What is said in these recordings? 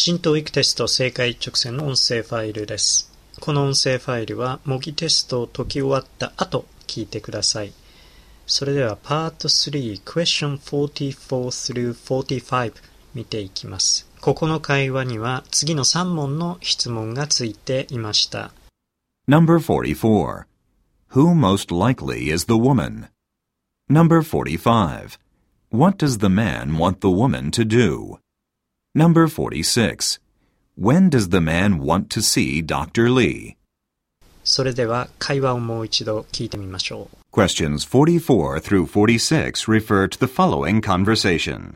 新 TOEIC テスト正解一直線の音声ファイルです。この音声ファイルは模擬テストを解き終わった後聞いてください。それではパート3 Question 44 through 45見ていきます。ここの会話には次の3問の質問がついていました。 Number 44. Who most likely is the woman? Number 45. What does the man want the woman to do? Number 46. When does the man want to see Dr. Lee? それでは会話をもう一度聞いてみましょう。 Questions 44 through 46 refer to the following conversation.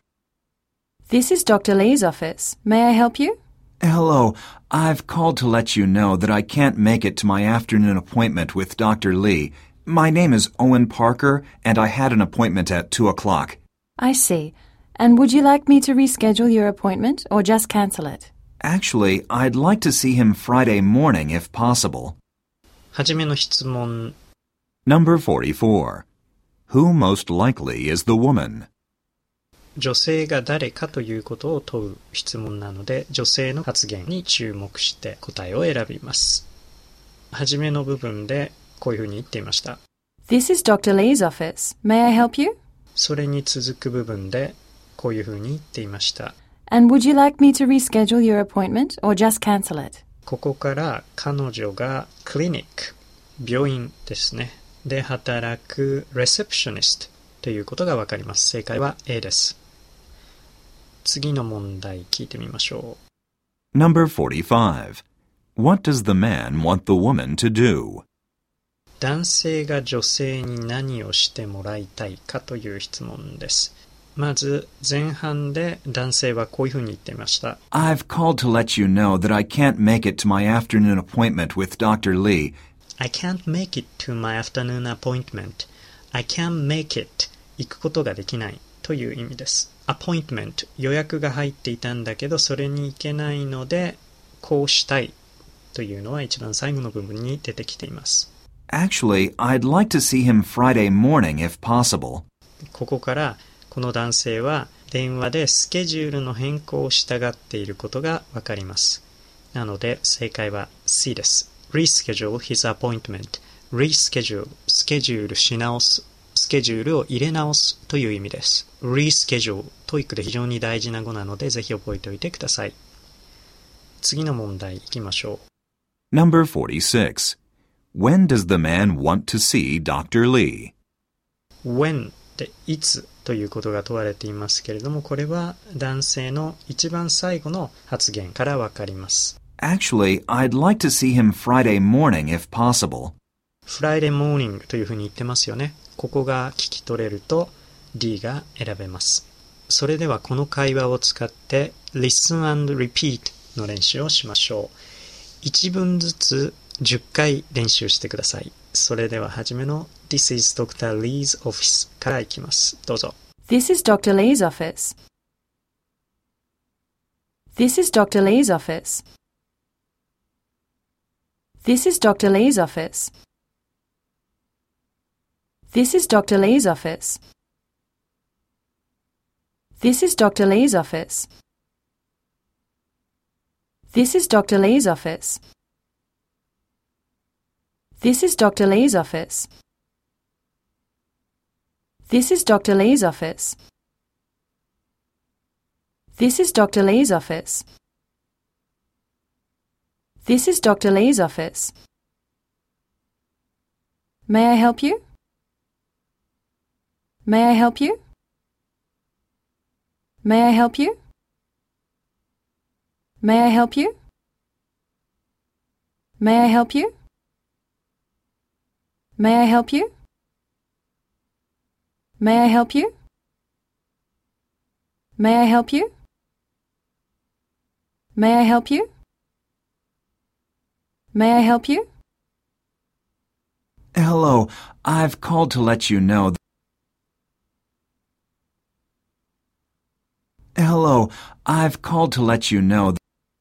This is Dr. Lee's office. May I help you? Hello. I've called to let you know that I can't make it to my afternoon appointment with Dr. Lee. My name is Owen Parker, and I had an appointment at 2 o'clock. I see. And would you like me to reschedule your appointment or just cancel it? Actually, I'd like to see him Friday morning if possible. はじめの質問。 Number 44. Who most likely is the woman? 女性が誰かということを問う質問なので、女性の発言に注目して答えを選びます。はじめの部分でこういうふうに言っていました。 This is Dr. Lee's office. May I help you? それに続く部分でこういうふうに言っていました。 And would you like me to reschedule your appointment or just cancel it? ここから彼女がクリニック、病院ですね。で働くレセプショニストということがわかります。正解は A です。次の問題聞いてみましょう。Number 45. What does the man want the woman to do? 男性が女性に何をしてもらいたいかという質問です。まず前半で男性はこういうふうに言っていました。 I've called to let you know that I can't make it to my afternoon appointment with Dr. Lee. I can't make it to my afternoon appointment. I can't make it. 行くことができないという意味です。appointment 予約が入っていたんだけどそれに行けないのでこうしたいというのは一番最後の部分に出てきています。 Actually, I'd like to see him Friday morning if possible. ここからこの男性は電話でスケジュールの変更をしたがっていることがわかります。なので正解は C です。reschedule his appointment. reschedule スケジュールし直す。スケジュールを入れ直すという意味です。reschedule TOEIC で非常に大事な語なのでぜひ覚えておいてください。次の問題いきましょう。Number 46. When does the man want to see Dr. Lee? When でいつということが問われていますけれども、これは男性の一番最後の発言からわかります。 Actually, I'd like to see him Friday morning if possible. Friday morning というふうに言ってますよね。ここが聞き取れると D が選べます。それではこの会話を使って Listen and Repeat の練習をしましょう。1文ずつ10回練習してください。それでははじめの This is Dr. Lee's office からいきます。どうぞ。 This is Dr. Lee's office. This is Dr. Lee's office. This is Dr. Lee's office. This is Dr. Lee's office. This is Dr. Lee's office. This is Dr. Lee's office. This is Dr. Lee's office. This is Dr. Lee's office. This is Dr. Lee's office. This is Dr. Lee's office. May I help you? May I help you? May I help you? May I help you? May I help you? May I help you? May I help you? May I help you? May I help you? May I help you? Hello, I've called to let you know. Hello, I've called to let you know.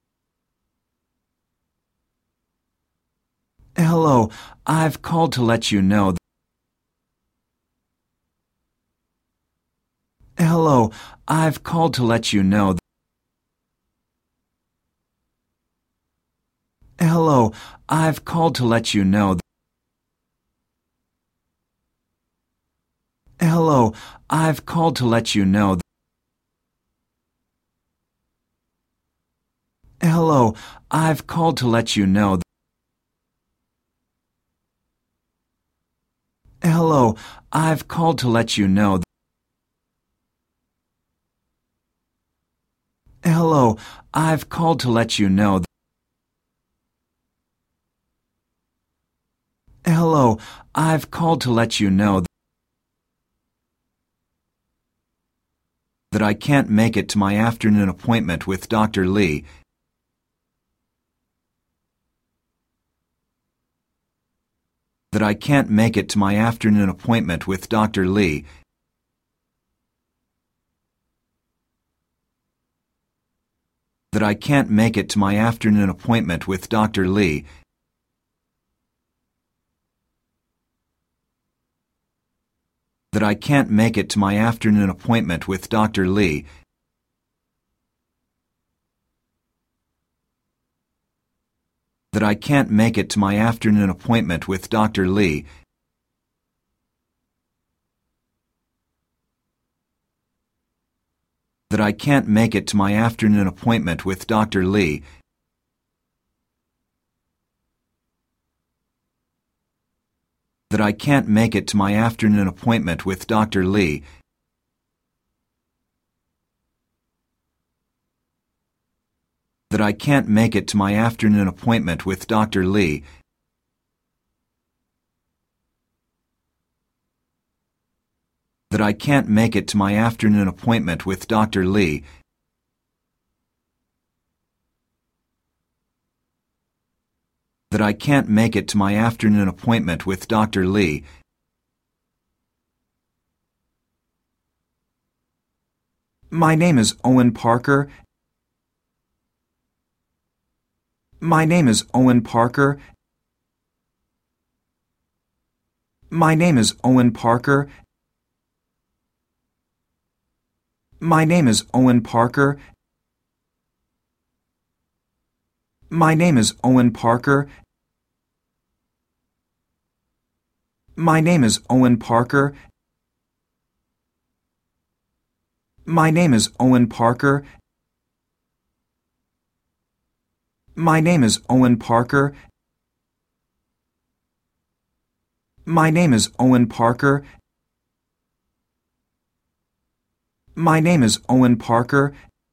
Hello, I've called to let you know. Hello, I've called to let you know. Hello, I've called to let you know. Hello, I've called to let you know. Hello, I've called to let you know. Hello, I've called to let you know. Hello, I've called to let you know. Hello, I've called to let you know that I can't make it to my afternoon appointment with Dr. Lee. That I can't make it to my afternoon appointment with Dr. Lee. That I can't make it to my afternoon appointment with Dr. Lee. That I can't make it to my afternoon appointment with Dr. Lee. That I can't make it to my afternoon appointment with Dr. Lee. That I can't make it to my afternoon appointment with Dr. Lee. That I can't make it to my afternoon appointment with Dr. Lee. That I can't make it to my afternoon appointment with Dr. Lee. That I can't make it to my afternoon appointment with Dr. Lee. That I can't make it to my afternoon appointment with Dr. Lee. My name is Owen Parker. My name is Owen Parker. My name is Owen Parker. My name is Owen Parker. My name is Owen Parker. My name is Owen Parker. My name is Owen Parker. My name is Owen Parker. My name is Owen Parker. My name is Owen Parker.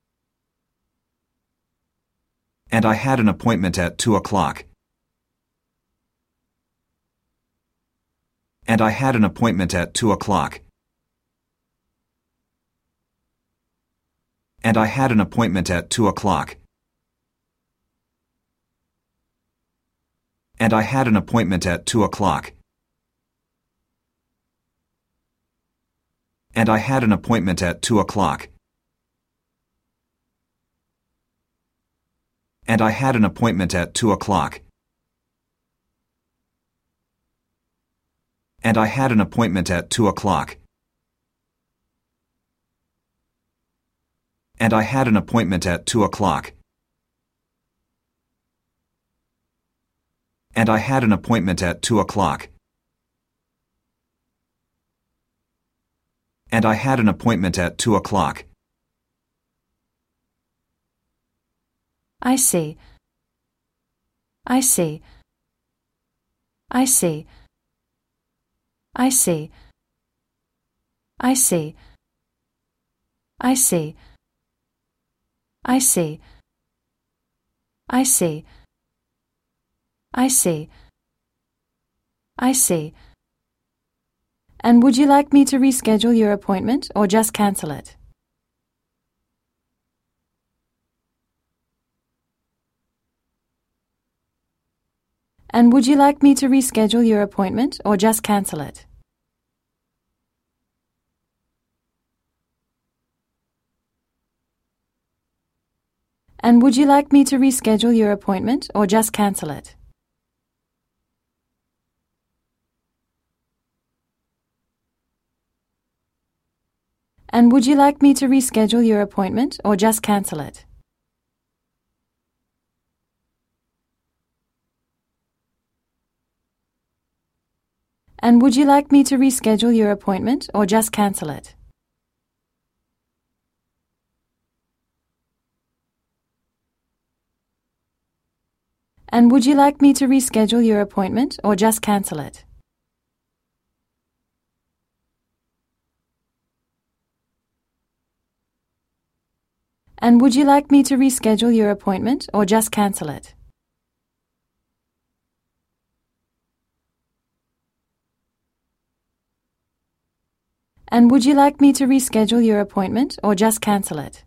And I had an appointment at 2 o'clock. And I had an appointment at 2 o'clock. And I had an appointment at 2 o'clock. And I had an appointment at 2 o'clock. And I had an appointment at 2 o'clock. And I had an appointment at 2 o'clock. And I had an appointment at 2 o'clock. And I had an appointment at 2 o'clock. And I had an appointment at 2 o'clock. And I had an appointment at 2 o'clock. I see. I see. I see. I see. I see. I see. I see. I see. I see. I see. And would you like me to reschedule your appointment or just cancel it? And would you like me to reschedule your appointment or just cancel it? And would you like me to reschedule your appointment or just cancel it? And would you like me to reschedule your appointment or just cancel it? And would you like me to reschedule your appointment or just cancel it? And would you like me to reschedule your appointment or just cancel it? And would you like me to reschedule your appointment or just cancel it? And would you like me to reschedule your appointment or just cancel it?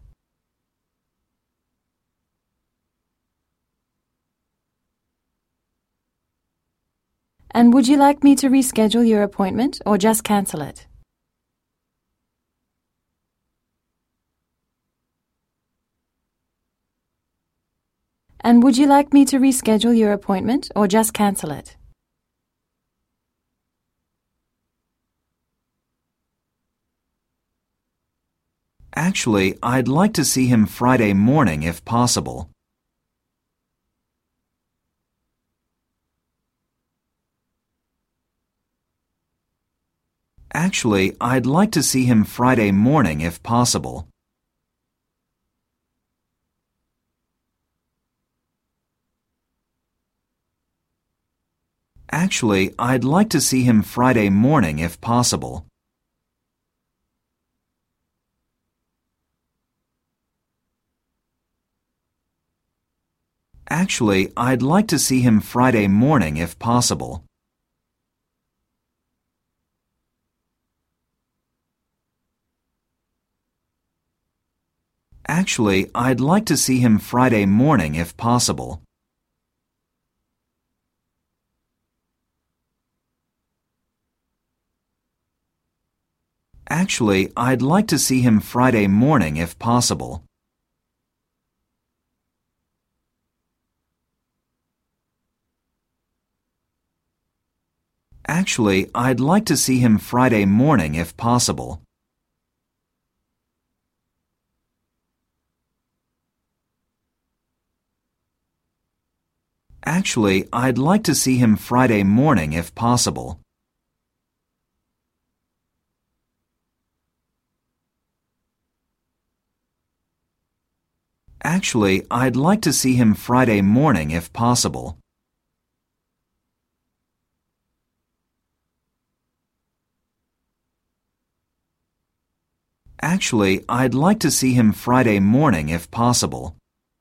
And would you like me to reschedule your appointment or just cancel it? And would you like me to reschedule your appointment or just cancel it? Actually, I'd like to see him Friday morning if possible. Actually, I'd like to see him Friday morning if possible. Actually, I'd like to see him Friday morning if possible. Actually, I'd like to see him Friday morning if possible. Actually, I'd like to see him Friday morning if possible. Actually, I'd like to see him Friday morning if possible. Actually, I'd like to see him Friday morning if possible. Actually, I'd like to see him Friday morning if possible. Actually, I'd like to see him Friday morning if possible. Actually, I'd like to see him Friday morning if possible.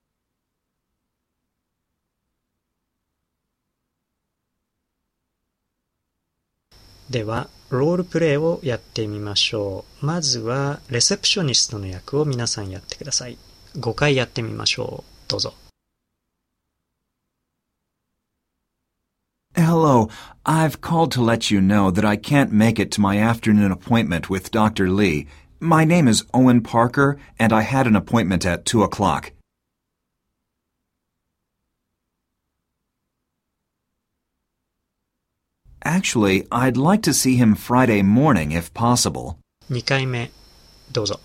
では、ロールプレイをやってみましょう。まずは、レセプショニストの役を皆さんやってください。5回やってみましょう。どうぞ。 Hello, I've called to let you know that I can't make it to my afternoon appointment with Dr. Lee. My name is Owen Parker, and I had an appointment at 2 o'clock. Actually, I'd like to see him Friday morning if possible. 2回目、どうぞ。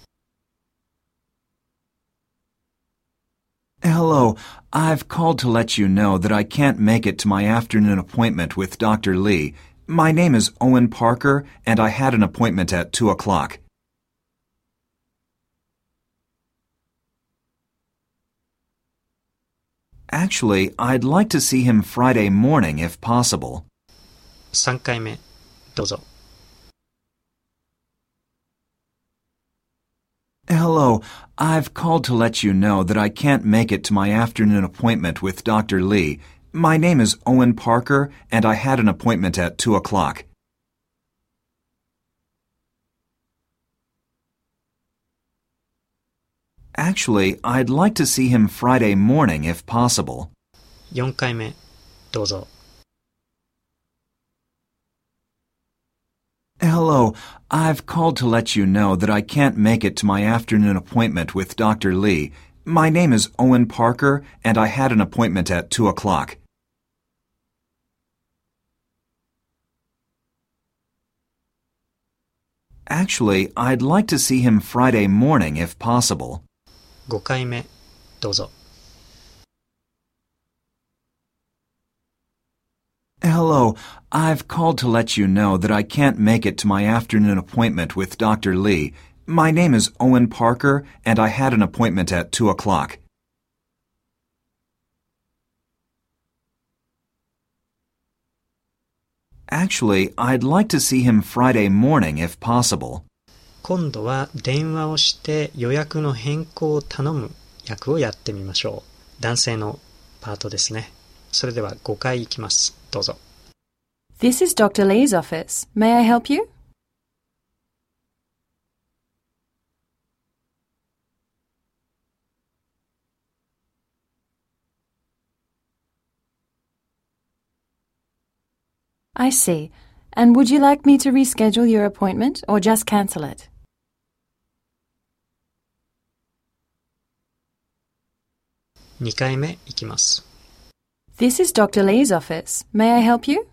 Hello, I've called to let you know that I can't make it to my afternoon appointment with Dr. Lee. My name is Owen Parker, and I had an appointment at 2 o'clock. Actually, I'd like to see him Friday morning if possible. 3回目、どうぞ。 Hello, I've called to let you know that I can't make it to my afternoon appointment with Dr. Lee. My name is Owen Parker, and I had an appointment at 2 o'clock. Actually, I'd like to see him Friday morning if possible. 4回目、どうぞ。 Hello, I've called to let you know that I can't make it to my afternoon appointment with Dr. Lee. My name is Owen Parker, and I had an appointment at 2 o'clock. Actually, I'd like to see him Friday morning if possible. 5回目、どうぞ。 Hello, Hello, I've called to let you know that I can't make it to my afternoon appointment with Dr. Lee. My name is Owen Parker, and I had an appointment at 2 o'clock. Actually, I'd like to see him Friday morning if possible. 今度は電話をして予約の変更を頼む役をやってみましょう。男性のパートですね。それでは5回いきます。どうぞ。 This is Dr. Lee's office. May I help you? I see. And would you like me to reschedule your appointment or just cancel it? 2回目いきます。 This is Dr. Lee's office. May I help you?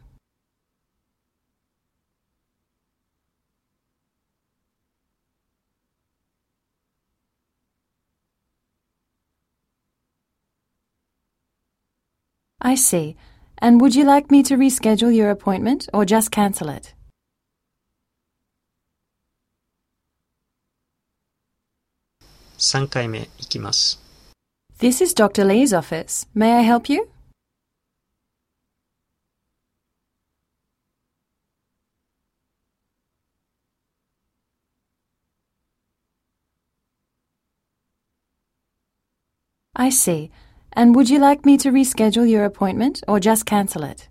I see. And would you like me to reschedule your appointment or just cancel it? 3回目いきます。 This is Dr. Lee's office. May I help you? I see. And would you like me to reschedule your appointment or just cancel it?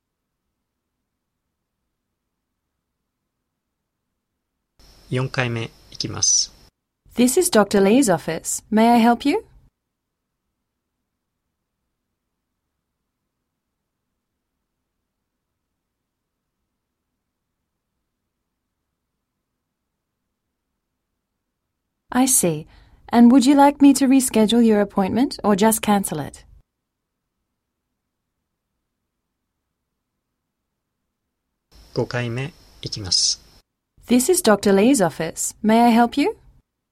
4回目いきます。 This is Dr. Lee's office. May I help you? I see. And would you like me to reschedule your appointment or just cancel it? 5回目いきます。 This is Dr. Lee's office. May I help you?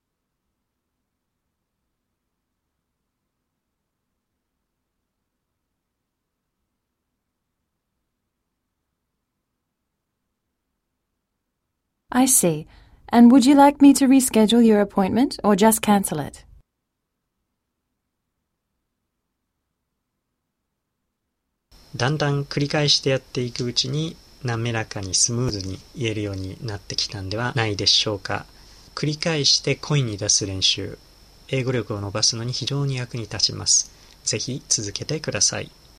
I see. And would you like me to reschedule your appointment or just cancel it? だんだん繰り返してやっていくうちに滑らかにスムーズに言えるようになってきたんではないでしょうか。繰り返して声に出す練習、英語力を伸ばすのに非常に役に立ちます。ぜひ続けてください。